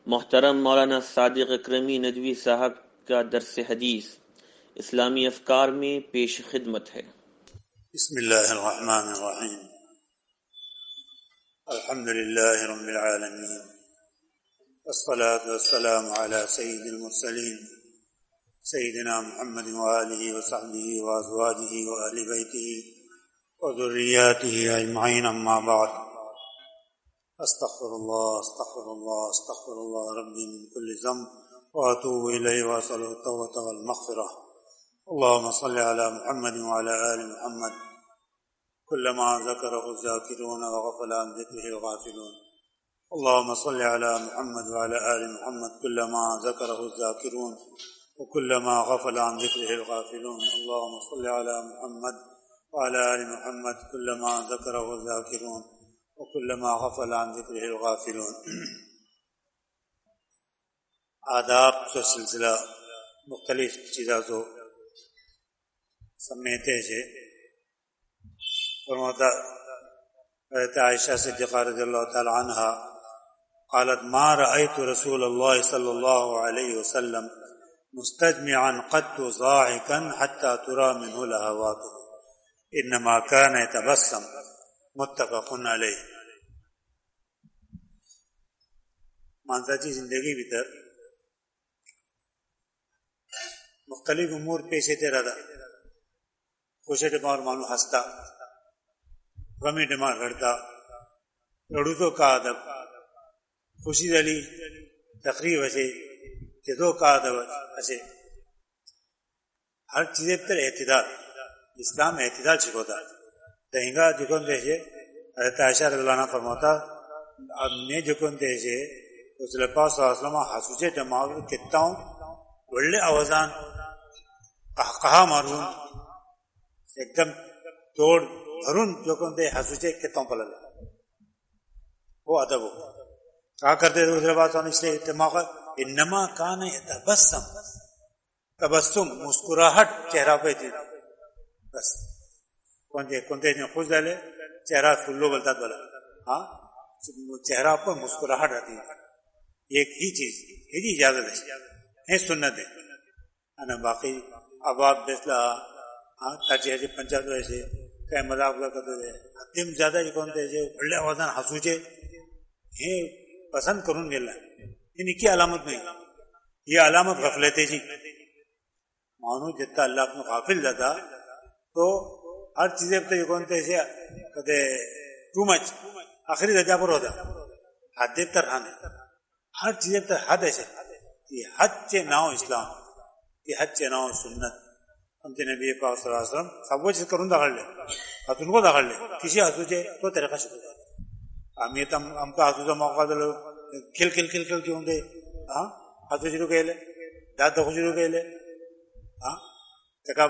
محترم مولانا صادق اکرمی ندوی صاحب کا درس حدیث اسلامی افکار میں پیش خدمت ہے۔ بسم اللہ الرحمن الرحیم، الحمد للہ رب العالمین، والصلاة والسلام علی سید المرسلین سیدنا محمد وآلہ وصحبہ وازواجہ وآل بیتہ وذریاتہ اجمعین، اما بعد، استغفر اللہ ربی من کل ذنب واتوب الیہ واسأل التوبۃ والمغفرہ۔ اللهم صل على محمد وعلى آل محمد كلما ذكره الذاكرون وغفل عن ذكره الغافلون۔ اللهم صل على محمد وعلى آل محمد كلما ذكره الذاكرون وكلما غفل عن ذكره الغافلون۔ اللهم صل على محمد وعلى آل محمد كلما ذكره الذاكرون وكلما غفل عن ذكره الغافلون۔ آداب کا سلسلہ مختلف چیزوں کو سمیتے ہیں۔ فرماتا حضرت عائشہ صدیقہ رضی اللہ تعالی عنہ قالت ما رأيت رسول اللہ صلی اللہ علیہ وسلم مستجمعا قط ضاحكا حتى ترى منه لهواته انما كان يتبسم، متفق علیہ۔ مانساچی زندگی بھیتر مختلف امور پیش ہوتے رہتا، خوشی ڈمار مانو ہنستا، غمی ڈمار رڑتا، رڑوتوں کا ادب، خوشی دلی تقریب اچھے جدو کا ادب اچھے، ہر چیزیں پر اعتدال، اسلام اعتدال چھکوتا دہنگا جکن دیشے۔ حضرت عائشہ رضی اللہ عنہ فرماتا نے جکن دیشے رسول پاک صلی اللہ علیہ وسلم حسوچے ڈمار کتا ہوں ಒಳ್ಳೆ ಆವಾಜಾನ್ ಕಹಾ ಮಾरून एकदम तोड़ भरून जो कहते हंसुचे कितों पलल वो अदब हो कहा करते थे दूसरे बात इसलिए दिमाग इन्नमा कान तबस्सम, तबस्सुम मुस्कुराहट चेहरा पे थी बस। कौनते खुश डाले चेहरा फुल्लो बलता बोला, हाँ चेहरा पर मुस्कुराहट आती है, एक ही चीज यही इजाजत है सुन्नत है ना। बाकी अब आप बेसला हाँ ताजी हजी पंचायत वैसे कहीं मजाक करते थे हद्दीम ज्यादा जी कौन थे बड़े आवाजान हंसूचे हे पसंद करून गेला, इनकी अलामत नहीं, ये अलामत गफलत है जी। मानो जितना अल्लाह अपने गाफिल जाता तो हर चीजें तो ये कौन थे कहते टू मच आखिरी दर्जा पर होता, हद तर हर चीजें तो हद है ये हद से ना हो इस्लाम, ये हद से ना हो सुन्नत। हमसे नबी पाक सल्लल्लाहु अलैहि वसल्लम सब वो चीज करून दाखल ले और उनको दाखल ले किसी हसूचे तो तरीका शुरू कर हम ये तम हमका हसूचा मौका दलो खिल खिल खिल खिल क्यों दे, हाँ हसू शुरू केले दांत दखू शुरू केले, हाँ तका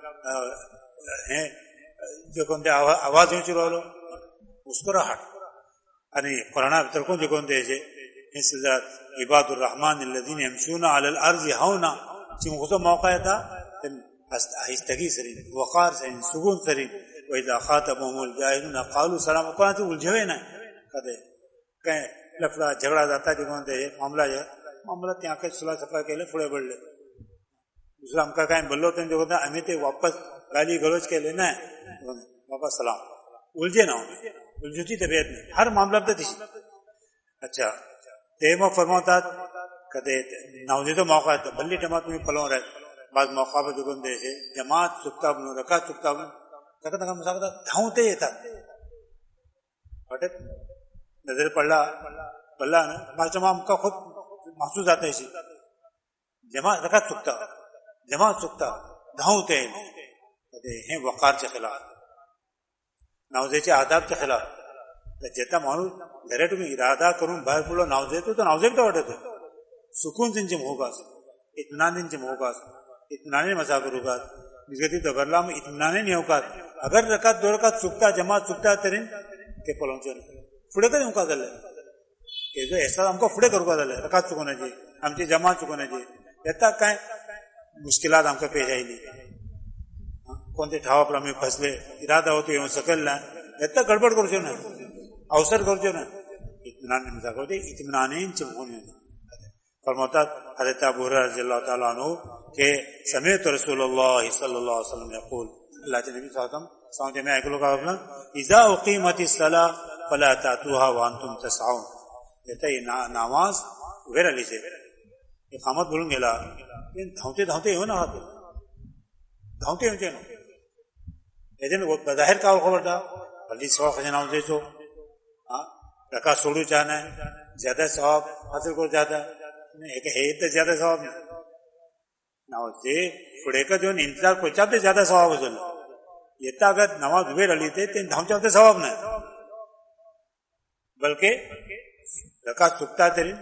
है जो कोणते आवाज येऊ शुरू झालो मुस्कुराहट। आणि कुराणा भितर कोण जे कोणते हे सिलसिला इबादुर रहमान الذين يمشون على الارض هونا چې موږ موقع تا آہستگی سری وقار سری سکون سری وإذا خاطبهم الجاهلون قالوا سلام قرآن الجھوے نہ کہتے کہیں لفظ جھگڑا جاتا جو کہتے ہیں معاملہ ત્યાં કે સુલા સફા કે લે ફળે બળલે दूसरा हमका कहीं बल्लो तो जो कहता हमें तो वापस गाली गलौज के लेना है वापस सलाम उलझे ना हो उलझुती तबीयत में हर मामला पे थी। अच्छा तेमो फरमाता कहते नाउजे तो मौका है तो बल्ली जमात में पलो रहे बाद मौका पे जो कहते हैं जमात चुकता बनो रखा चुकता बनो तक तक मसाकता धावते ये था बटे नजर पड़ला पल्ला ना माचो हमका खुद महसूस आता है इसी जमात रखा चुकता धावते हैं वकार के खिलाफ नावजेचे आदाब के खिलाफ जेता माणूस घरे तुम्ही इरादा करून बाहेर पडलो नावजे तो नावजे तो वाटत सुकून त्यांचे मोहगास इत्मीनान त्यांचे मोहगास इत्मीनाने मसाफिर होगास निगती तो घरला मग इत्मीनाने नाही होगास अगर रकात दो रकात चुकता जमात चुकता तरी ते पळवचे पुढे कधी होगा झालं हे जो ऐसा हमको पुढे करू का झालं रकात चुकवण्याची आमची जमात चुकवण्याची याचा काय मुश्किलात आमका पेश आयली कोणते ठावापर आम्ही फसले इरादा होतो येऊन सकल ना याचा गडबड करूचो ना अवसर करूचो ना इत्मीनान मसा करते इत्मीनाने होऊन فرماتا حضرت ابو ہریرہ رضی اللہ تعالیٰ عنہ کہ سمعت رسول اللہ صلی اللہ علیہ وسلم یقول، اللہ کے نبی صلی اللہ علیہ وسلم سمجھے میں ایک لوگ اپنا اذا اقیمت الصلاۃ فلا تاتوها وانتم تسعون، کہتا ہے نماز وغیرہ لیجیے اقامت بولیں گے لا دھاؤتے دھاؤتے ہو نا ہاتھ دھاؤتے ہوتے نا لیکن وہ بظاہر کا خبر تھا بلکہ سوا خزانہ دے تو رکا سوڑو چاہنا ہے زیادہ ثواب حاصل کر جاتا ہے تو زیادہ ثواب نہیں نہ تھوڑے کا جو انتظار کو چاہتے زیادہ ثواب ہو چلو یہ تا اگر نماز ہوئے رلی تھے تو دھاؤ چاہتے ثواب نہیں بلکہ رکا چکتا ترین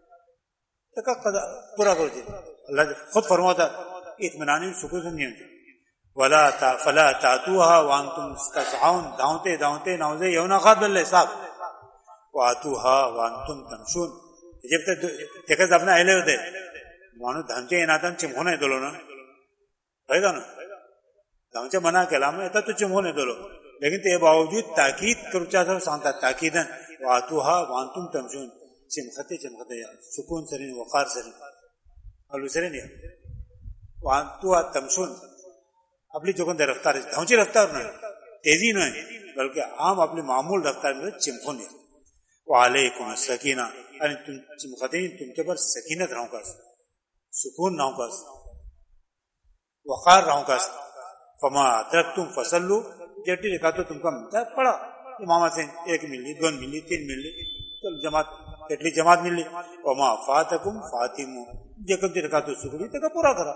پورا کر دیتے اللہ خود فرماتا اطمینانی سکون سے نہیں ہوتی فلا تاتوها وانتم تسعون، دھاؤتے دھاؤتے نوزے یونا خات بلے صاحب واتوها وانتم تمشون، جب تک دیکھا اپنا اہلے ہوتے مانو دھانچے اناتن چمہونے دولو نا ہے گا نا دھانچے منع کلام ہے تو چمہونے دولو، لیکن تے باوجود تاکید کرچا تھا سانتا تاکیدن واتوها وانتم تمشون، چمختے چمختے سکون سرین وقار سرین علو سرین یا وانتوها تمشون اپنی چکن دے رفتار دھونچی رفتار نہیں تیزی نہیں بلکہ عام اپنی معمول رفتار میں چمکھوں نہیں وعلیکم السکینہ یعنی تم چمکھتے ہیں تم کے پر سکینت رہوں گا سکون رہوں گا وقار رہوں گا فما ادرکتم فصلوا جٹی لکھا تو تم کا ملتا ہے پڑا امامہ سے ایک ملی دو ملی تین ملی چل جماعت کتلی جماعت ملی وما فاتکم فاتموا جکم دی رکھا تو سکلی تک پورا کرا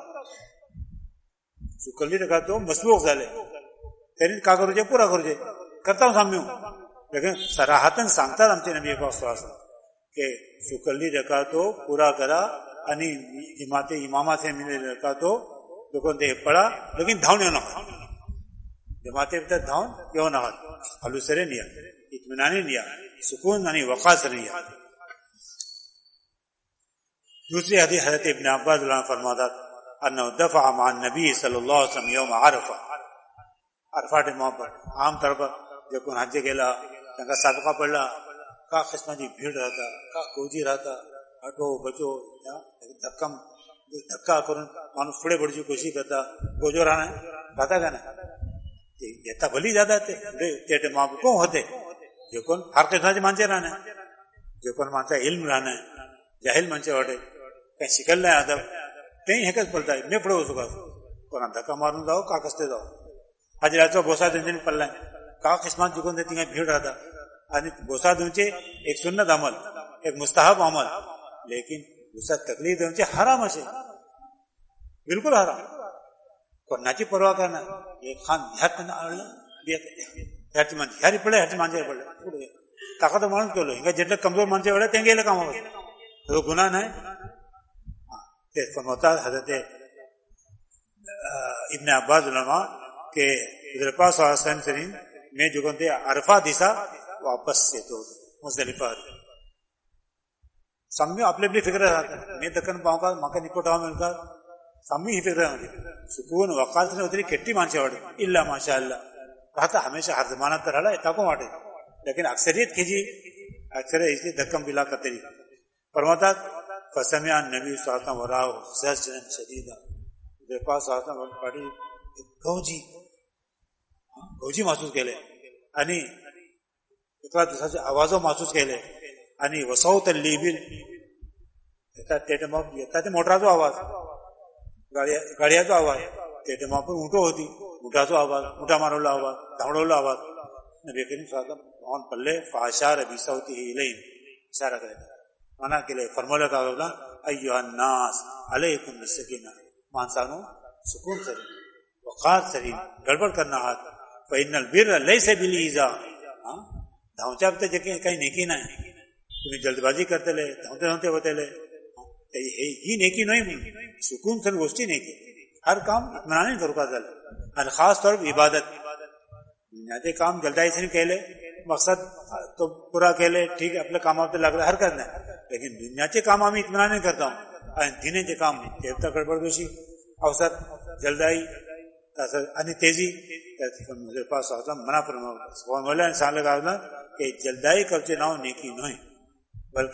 سکلی رکھا تو مسبوق زالے تیرین کا کرو جائے پورا کرو جائے کرتا ہوں سامنے ہوں لیکن صراحتاً سانگتا رمتے نبی پاک صلی اللہ علیہ وسلم کہ سکلی رکھا تو پورا کرا یعنی جماعت امامہ سے ملے رکھا تو دکن دے پڑا لیکن دھاؤں نہ جماعت بتا دھاؤں کیوں نہ حلو سرے نہیں اطمینانی نہیں سکون نہیں وقار سے نہیں دوسری حدیث حضرت ابن عباس اللہ فرماتا انه دفع مع النبي صلی اللہ علیہ وسلم یوم عرفہ عرفہ محبت عام طور پر جو کون حج گیلا تنگا سابقہ پڑلا کا قسمہ جی بھیڑ رہتا کا گوجی رہتا ہٹو بچو دھکا کرن مانو پھڑے بڑی کوشش کرتا گوجو رہنا پتا گا نا دیتا بھلی زیادہ تھے تیٹے ماں کو کون ہوتے جو کون ہر قسمہ جی مانچے رہنا جو کون مانچا علم رہنا جاہل مانچے ہوتے کہیں شکل نہیں آدھا کہیں حقیقت پڑتا ہے میں پڑھو اس کا قرآن دھکا ماروں جاؤ کا کستے جاؤ آج رات کو بوسا دن پڑ لیں کا قسمت جو دیتی ہیں بھیڑ رہا تھا بوسا دونچے ایک سنت عمل ایک مستحب عمل لیکن دوسرا تکلیف دونچے حرام ہے بالکل حرام قرآن کی پرواہ کرنا یہ خان ہٹ ہری پڑے ہٹ مانچے پڑے طاقت مان کو لو جتنے کمزور مانچے پڑے تینگے کام ہو تو گناہ نہیں فرماتا حضرت ابن عباس علماء کہ حضرت پاک صلی اللہ علیہ وسلم سرین میں جو کہتے ہیں عرفہ دیسا واپس سے تو مزدلفہ سامنے اپنے بھی فکر رہا تھا میں دکن پاؤں کا ماں کا نکوٹا مل کر سامنے ہی فکر رہا سکون وقار سے اتری کٹی مانچے وڑے اللہ ماشاء اللہ رہتا ہمیشہ ہر زمانہ تر رہا ہے تاکوں واٹے لیکن اکثریت کھیجی اکثر اس لیے دھکم بلا کرتے نہیں فرماتا فسمع النبی صلی اللہ علیہ وسلم وراء زجرا شدیدا میرے پاس آتا ہے پڑی گوجی محسوس کے لئے یعنی اتنا دوسرا سے آوازوں محسوس کے لئے یعنی وصوت اللیبل تے موٹرا تو آواز گاڑیا تو آواز تے ماں پر اونٹو ہوتی اونٹا تو آواز اونٹا مارو لا آواز دھاڑو لا آواز نبی کریم صلی اللہ علیہ وسلم پلے فاشار بصوته الیہم اشارہ کرے مانا کے لئے فرمولہ کا ہوگا ایوہ الناس علیکم بالسکینہ مانسانو سکون سرین وقار سرین گڑبڑ کرنا ہاتھ فإن البر لیس بالایذاء دھونچا بتے جکے کہیں نیکی نہ ہے تمہیں جلد بازی کرتے لے دھونتے دھونتے ہوتے لے یہ نیکی نہیں سکون سر گوشتی نیکی ہر کام اطمینان کرو کا دل اور خاص طور پر عبادت دنیا کام جلدائی سے کہہ لے مقصد تو پورا کہہ لے ٹھیک ہے اپنے کام آپ لگ رہا ہر کرنا ہے لیکن دنیا کے کام ہمیں اطمینان نہیں کرتا ہوں دین کے کام دیوتا گڑبڑ دوشی اوسط جلدائی انی تیزی میرے پاس آتا منع فرما مولا انسان لگا کہ جلدائی کرتے نہ ہو نیکی نہیں بلکہ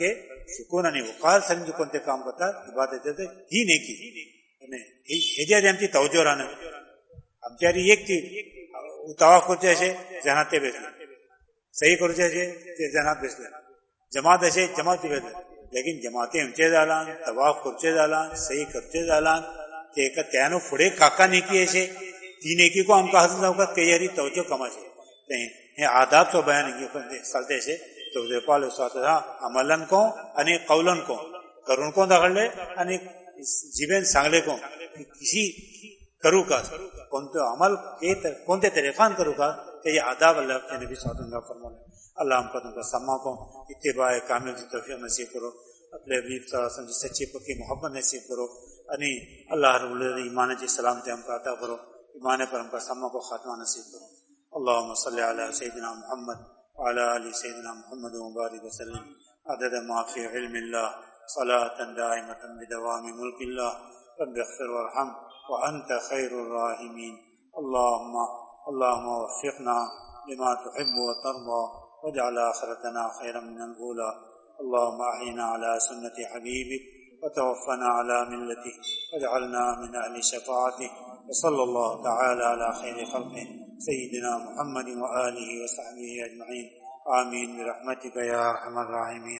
سکون وقار سرنج کنتے کام کرتا عبادت ہی نیکی ہجر ہم توجہ رانا ہم تیاری ایک تھی طواف کرتے ایسے جناتے بیٹھے صحیح کرتے ایسے جنات بیٹھے جماعت ایسے جماعت بیٹھے لیکن جماعتیں اونچے دالان طواف کرتے دالان صحیح کرتے دالان کہ تینو پھڑے کاکا نیکی ایسے تین نیکی کو ہم کا حضرت ہوگا تیاری توجہ کما سے آداب تو بیان سالتے سے تو پال عملن کو आणि قولن کو کرون کو داخلے आणि جیبین سانگلے کو کسی کرو کا کونتے عمل کونتے طریقان کرو کا کہ یہ آداب اللہ کے نبی صلی اللہ علیہ وسلم فرمانے اللہ ہم قدم کا سما کو اتباع کامل کی توفیق نصیب کرو اپنے حبیب صلی اللہ علیہ وسلم کی سچی پکی محبت نصیب کرو आणि اللہ رب العزت ایمان کی سلامتی ہم کا عطا کرو ایمان پر ہم کا سما کو خاتمہ نصیب کرو اللهم صل على سيدنا محمد وعلى آل سيدنا محمد وبارك وسلم عدد ما في علم الله صلاة دائمة بدوام ملك الله رب اغفر وارحم وأنت خير الراحمين اللهم وفقنا لما تحب وترضى واجعل آخرتنا خيرا من الأولى اللهم أحينا على سنة حبيبك وتوفنا على ملته واجعلنا من أهل شفاعته وصلى الله تعالى على خير خلقه سيدنا محمد وآله وصحبه أجمعين آمين برحمتك يا أرحم الراحمين.